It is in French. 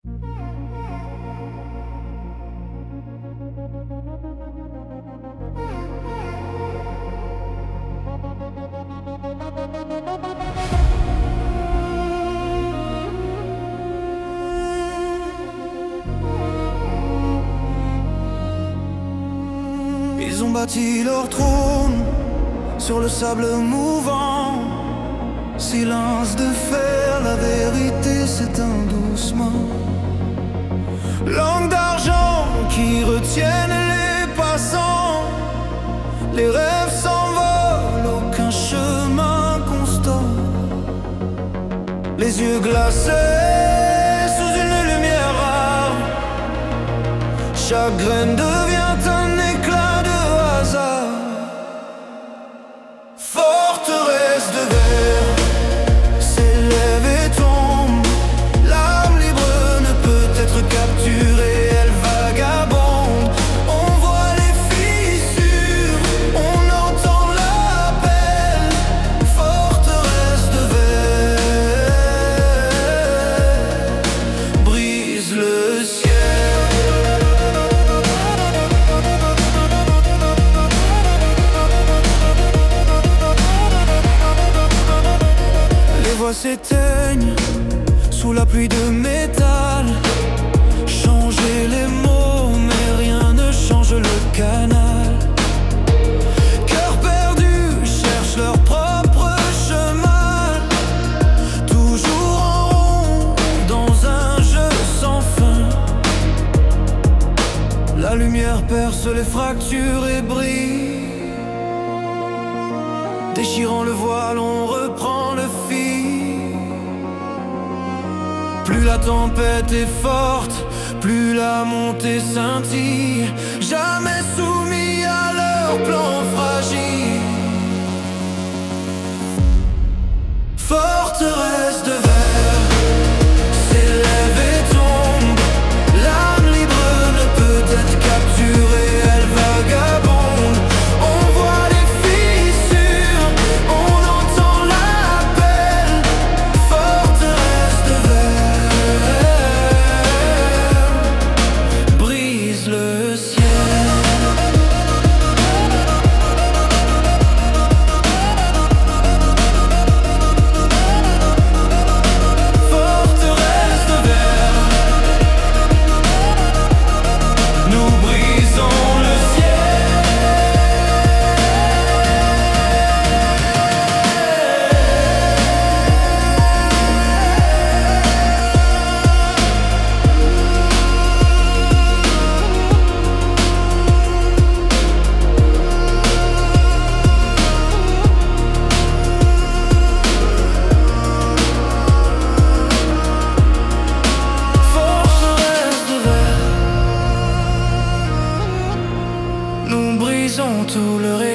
Ils ont bâti leur trône sur le sable mouvant. Silence de fer, la vérité s'éteint doucement. Langue d'argent qui retiennent les passants. Les rêves s'envolent, aucun chemin constant. Les yeux glacés sous une lumière rare. Chaque graine devient un éclat de hasard. Forteresse de verre s'élève et tombe. L'âme libre ne peut être capturée, elle vagabonde. On voit les fissures, on entend l'appel. Forteresse de verre brise le ciel. Les voix s'éteignent sous la pluie de métal. Changer les mots, mais rien ne change le canal. Cœurs perdus cherchent leur propre chemin. Toujours en rond, dans un jeu sans fin. La lumière perce les fractures et brille. Déchirant le voile, on reprend le fil. Plus la tempête est forte, plus la montée scintille. Jamais soumis à leur plan fragile. Forteresse de verre s'élève et tombe. L'âme libre ne peut être capturée, elle vagabonde. On voit les fissures, on entend l'appel. Forteresse de verre brise le ciel. Forteresse de verre, nous brisons le Forteresse de verre, nous brisons tout le